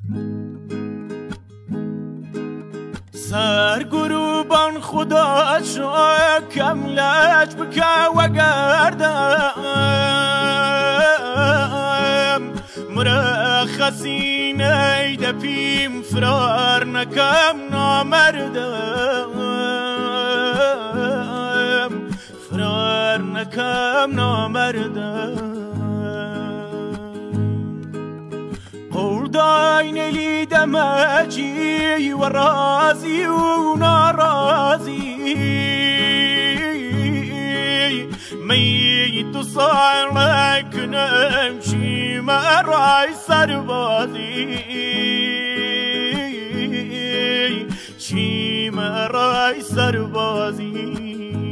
سر گروبان خدا کم لج بکا و گردم مرخصی نیده پیم فرار نکم نامردم فرار نکم نامردم قرداين لي دماجي ورازي ونارازي ميت صارك نمشي ما راي سربازي شي ما راي سربازي